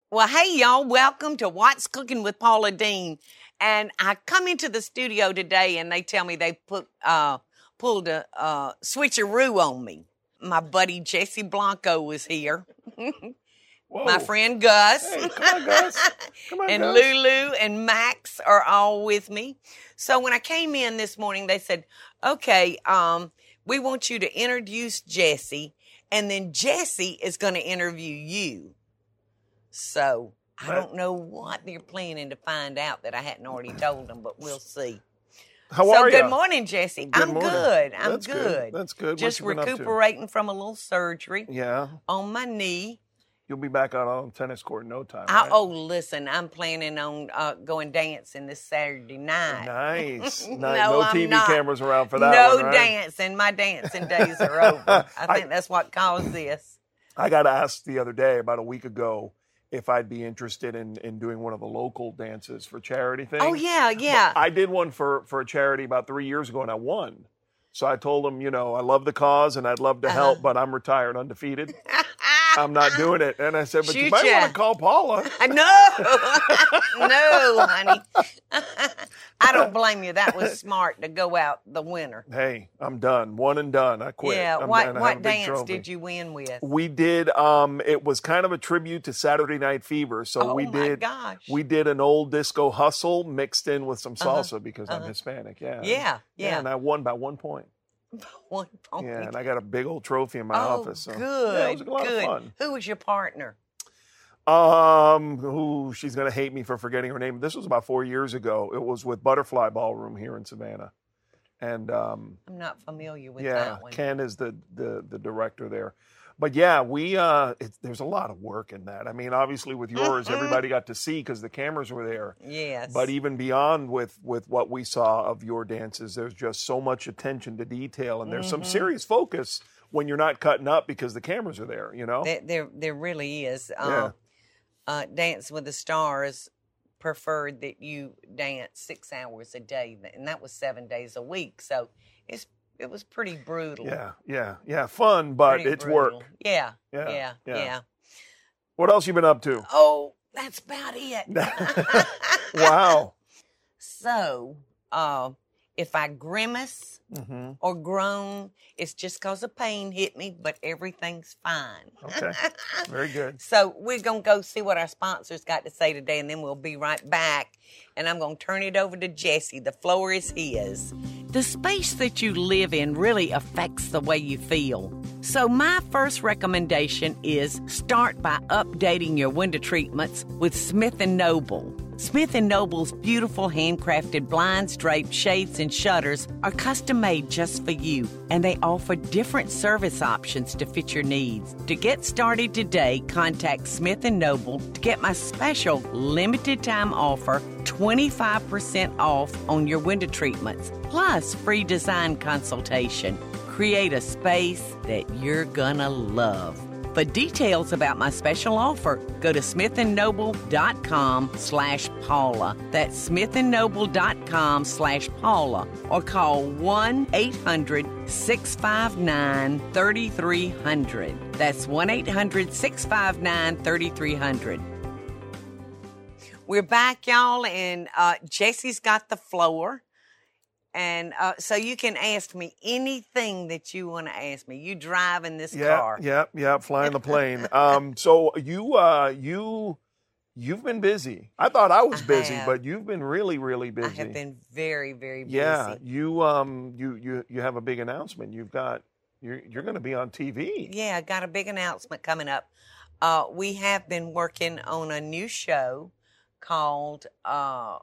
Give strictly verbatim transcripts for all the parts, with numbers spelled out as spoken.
Well, hey, y'all. Welcome to What's Cooking with Paula Deen. And I come into the studio today, and they tell me they put uh, pulled a uh, switcheroo on me. My buddy Jesse Blanco was here. Whoa. My friend Gus. Hey, come on, Gus. Come on, and Gus. Lulu and Max are all with me. So when I came in this morning, they said, okay, um, we want you to introduce Jesse, and then Jesse is going to interview you. So I don't know what they're planning to find out that I hadn't already told them, but we'll see. How so are you? good morning, Jesse. Good I'm morning. good. I'm That's good. good. That's good. Just What you been up to? recuperating from a little surgery Yeah. on my knee. You'll be back out on tennis court in no time, I, right? oh, listen, I'm planning on uh, going dancing this Saturday night. Nice. nice. No, no I'm T V not. cameras around for that no one, right? dancing. My dancing days are over. I think I- that's what caused this. I got asked the other day, about a week ago, if I'd be interested in, in doing one of the local dances for charity things. Oh, yeah, yeah. I did one for, for a charity about three years ago, and I won. So I told them, you know, I love the cause, and I'd love to Uh-huh. help, but I'm retired undefeated. I'm not doing it. And I said, but you Shoot might ya. want to call Paula. No, no, honey. I don't blame you. That was smart to go out the winner. Hey, I'm done. One and done. I quit. Yeah. I'm What done. I have what a big dance trophy. did you win with? We did. Um, it was kind of a tribute to Saturday Night Fever. So Oh we my did. gosh. We did an old disco hustle mixed in with some salsa Uh-huh. because I'm Uh-huh. Hispanic. Yeah. Yeah, yeah. And I won by one point. One point. Yeah, and I got a big old trophy in my oh, office. So. good. Yeah, it was a lot good. of fun. Who was your partner? Um, who she's gonna hate me for forgetting her name. This was about four years ago. It was with Butterfly Ballroom here in Savannah, and um, I'm not familiar with yeah, that one. Ken is the, the the director there. But yeah, we uh, it, there's a lot of work in that. I mean, obviously with yours, everybody got to see because the cameras were there. Yes. But even beyond with with what we saw of your dances, there's just so much attention to detail, and there's Mm-hmm. some serious focus when you're not cutting up because the cameras are there. You know. There, there, there really is. Uh, Yeah. uh, Dance with the Stars preferred that you dance six hours a day, and that was seven days a week. So it's it was pretty brutal. Yeah, yeah, yeah. Fun, but Pretty it's brutal. work. Yeah, Yeah, yeah, yeah, yeah. What else you been up to? Oh, that's about it. Wow. So, uh, if I grimace hmm or groan, it's just because of pain hit me, but everything's fine. Okay. Very good. So we're going to go see what our sponsors got to say today, and then we'll be right back. And I'm going to turn it over to Jesse. The floor is his. The space that you live in really affects the way you feel. So my first recommendation is start by updating your window treatments with Smith and Noble. Smith and Noble's beautiful handcrafted blinds, drapes, shades, and shutters are custom made just for you, and they offer different service options to fit your needs. To get started today, contact Smith and Noble to get my special limited time offer, twenty-five percent off on your window treatments, plus free design consultation. Create a space that you're gonna love. For details about my special offer, go to smithandnoble.com slash Paula. That's smithandnoble.com slash Paula. Or call one eight hundred six five nine three three zero zero. That's one eight hundred six five nine three three zero zero. We're back, y'all, and uh, Jesse's got the floor. And uh, so you can ask me anything that you want to ask me. You drive in this Yeah, car. yeah, yeah. Flying the plane. Um, so you, uh, you, you've been busy. I thought I was I busy, have. but you've been really, really busy. I have been very, very busy. Yeah, you, um, you, you, you have a big announcement. You've got, you're, you're going to be on T V. Yeah, I got a big announcement coming up. Uh, we have been working on a new show called uh,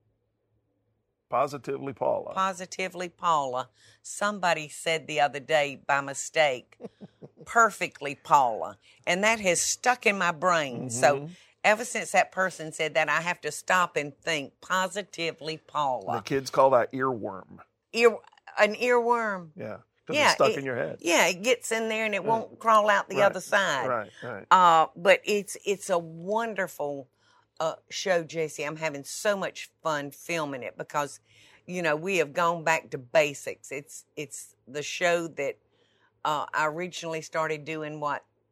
Positively Paula. Positively Paula. Somebody said the other day by mistake, perfectly Paula. And that has stuck in my brain. Mhm. So ever since that person said that, I have to stop and think positively The Paula. kids call that earworm. Ear, an earworm. Yeah, because Yeah, it's stuck it- in your head. Yeah, it gets in there and it won't crawl out the Right, other side. Right, right. Uh, but it's it's a wonderful uh, show, Jesse. I'm having so much fun filming it because, you know, we have gone back to basics. It's it's the show that uh, I originally started doing, what,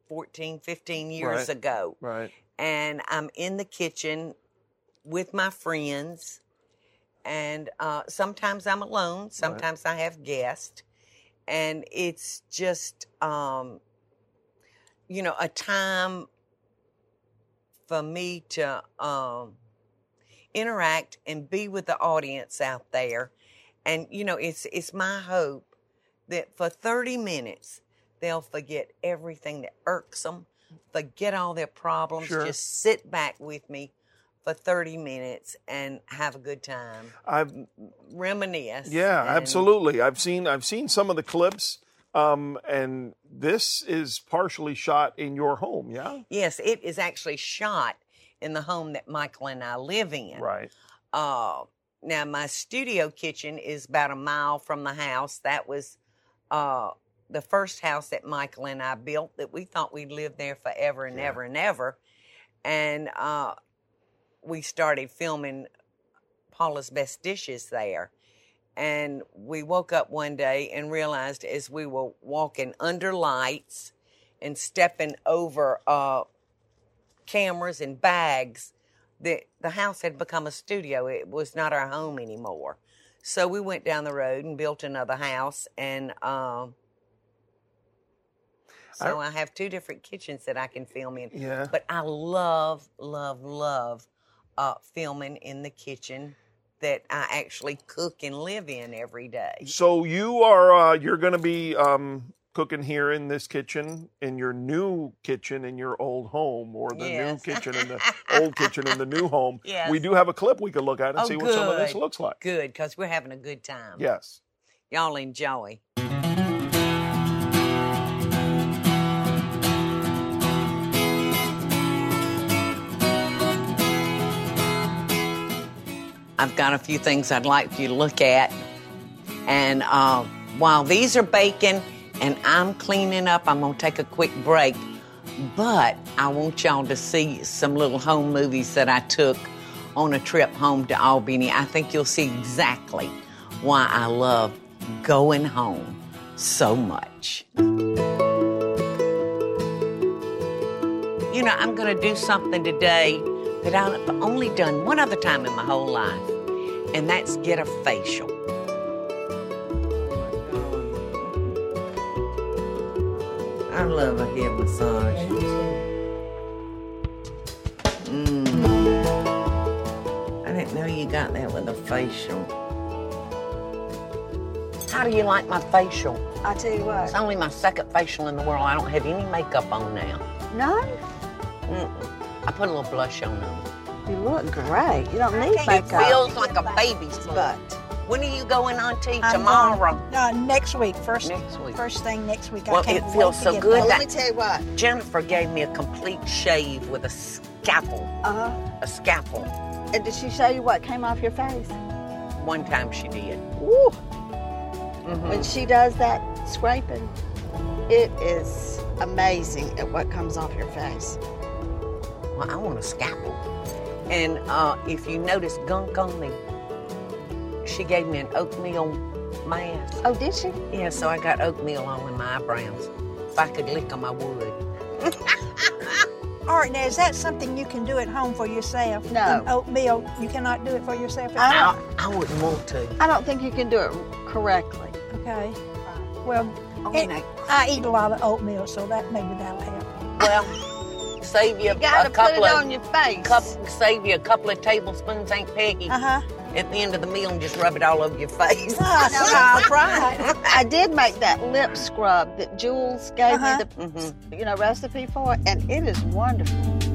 fourteen, fifteen years Right. ago. Right. And I'm in the kitchen with my friends. And uh, sometimes I'm alone. Sometimes I have guests. And it's just, um, you know, a time for me to um, interact and be with the audience out there. And, you know, it's it's my hope that for thirty minutes, they'll forget everything that irks them, forget all their problems, Sure. just sit back with me for thirty minutes and have a good time. I've Reminisce. Yeah, and- absolutely. I've seen I've seen some of the clips, um, and this is partially shot in your home. Yeah. Yes, it is actually shot in the home that Michael and I live in. Right. Uh, now, my studio kitchen is about a mile from the house. That was uh, the first house that Michael and I built that we thought we'd live there forever and Yeah. ever and ever. And uh, we started filming Paula's Best Dishes there. And we woke up one day and realized as we were walking under lights and stepping over uh, cameras and bags, that the house had become a studio. It was not our home anymore. So we went down the road and built another house. And um, so I, I have two different kitchens that I can film in. Yeah. But I love, love, love uh, filming in the kitchen that I actually cook and live in every day. So you are uh, you're going to be um, cooking here in this kitchen, in your new kitchen in your old home, or the Yes. new kitchen in the old kitchen in the new home. Yes. We do have a clip we could look at and Oh, see what some of this good. looks like. Good, because we're having a good time. Yes. Y'all enjoy. I've got a few things I'd like for you to look at. And uh, while these are baking and I'm cleaning up, I'm going to take a quick break. But I want y'all to see some little home movies that I took on a trip home to Albany. I think you'll see exactly why I love going home so much. You know, I'm going to do something today that I've only done one other time in my whole life, and that's get a facial. I love a head massage. Mm. I didn't know you got that with a facial. How do you like my facial? I tell you what. It's only my second facial in the world. I don't have any makeup on now. No, Mm-mm. I put a little blush on them. you look great. You don't need It makeup. feels like a baby's butt. When are you going on tea? I'm Tomorrow. going- Uh, next week. First, Next week. first thing next week. Well, I can't it feels wait so to get good back. Well, that- let me tell you what. Jennifer gave me a complete shave with a scalpel. Uh-huh. A scalpel. And did she show you what came off your face? One time she did. Woo. Mhm. When she does that scraping, it is amazing at what comes off your face. Well, I want a scalpel. And uh, if you notice gunk on me, she gave me an oatmeal mask. Oh, did she? Yeah, so I got oatmeal all in my eyebrows. If I could lick them, I would. All right, now, is that something you can do at home for yourself? No. The oatmeal, you cannot do it for yourself at I home? I, I wouldn't want to. I don't think you can do it correctly. Okay. Well, I mean, it- I, I eat a lot of oatmeal, so that maybe that'll help. well, save you, You gotta a put couple it of on your face. cup, save you a couple of tablespoons, Aunt Peggy, Uh-huh. at the end of the meal, and just rub it all over your face. Ah, I'll try. I did make that lip scrub that Jules gave Uh-huh. me the Mhm. you know recipe for, and it is wonderful.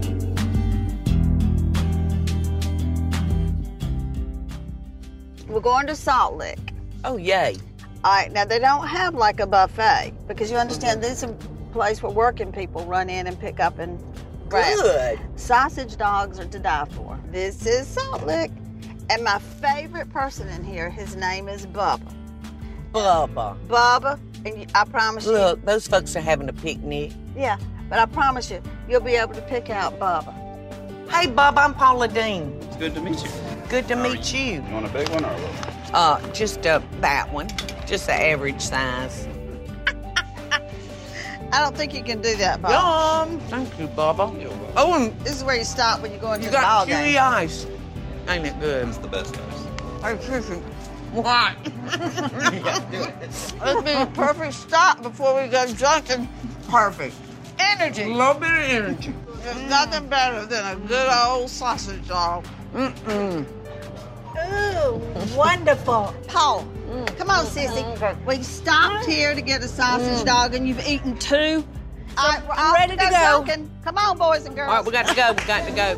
We're going to Salt Lick. Oh, yay. All right, now they don't have like a buffet because you understand this is a place where working people run in and pick up and grab. Good. Sausage dogs are to die for. This is Salt Lick, and my favorite person in here, his name is Bubba. Bubba. Bubba, and you, I promise you, Look, those folks are having a picnic. yeah, but I promise you, you'll be able to pick out Bubba. Hey, Bubba, I'm Paula Dean. It's good to meet you. Good to How are meet you. You want a big one or a little? Uh, just uh, that one. Just the average size. I don't think you can do that, Bob. Yum. Thank you, Bubba. Oh, and This is where you stop when you go into you the ball got kiwi game. ice. Ain't it good? It's the best ice. Hey, Trisha. What? This be a perfect stop before we go drinking. Perfect. Energy. A little bit of energy. There's nothing better than a good old sausage dog. Mm-mm. Ooh, wonderful. Paul, come on, sissy. We stopped here to get a sausage dog, and you've eaten two. I, I'm ready to go. Dunkin'. Come on, boys and girls. All right, we got to go. We got to go.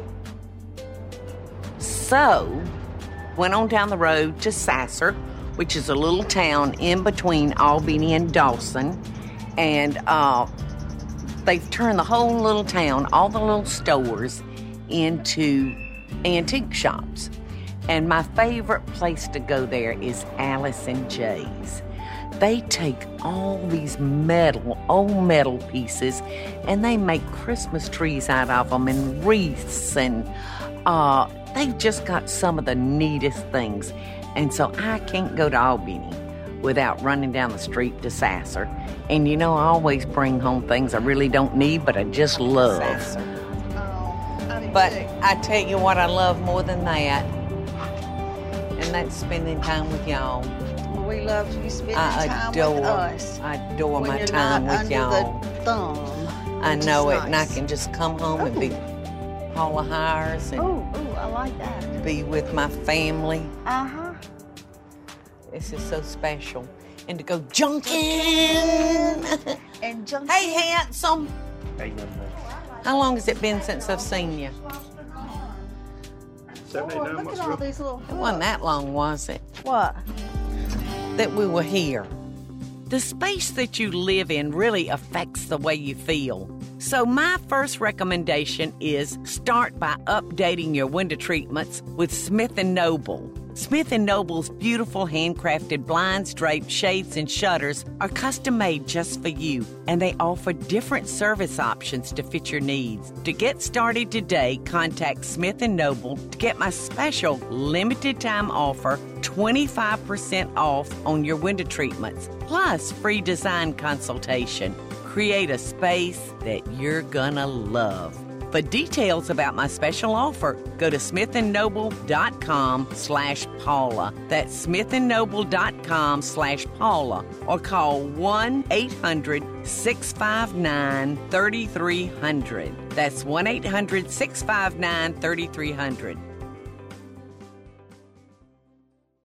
So, went on down the road to Sasser, which is a little town in between Albany and Dawson. And uh, they've turned the whole little town, all the little stores, into antique shops. And my favorite place to go there is Alice and Jay's. They take all these metal, old metal pieces, and they make Christmas trees out of them and wreaths, and uh, they've just got some of the neatest things. And so I can't go to Albany without running down the street to Sasser. And you know, I always bring home things I really don't need, but I just love. Oh, I do But too. I tell you what I love more than that, and that's spending time with y'all. We love you spending I time adore, with us. I adore when my you're time not with under y'all. the thumb. I which know is it, and I nice. can just come home and be Paula Hires and Ooh, ooh, I like that. be with my family. Uh huh. This is so special. And to go junking. And junk. Hey, handsome. Hey, How long has it been since I've seen you? seven, eight, Oh, nine look months at all ago. these little. It wasn't that long, was it? What? That we were here. The space that you live in really affects the way you feel. So my first recommendation is start by updating your window treatments with Smith and Noble. Smith and Noble's beautiful handcrafted blinds, drapes, shades, and shutters are custom made just for you, and they offer different service options to fit your needs. To get started today, contact Smith and Noble to get my special limited time offer, twenty-five percent off on your window treatments, plus free design consultation. Create a space that you're gonna love. For details about my special offer, go to smithandnoble.com slash Paula. That's smithandnoble.com slash Paula. Or call one eight hundred six five nine three three zero zero. That's one eight hundred six five nine three three zero zero.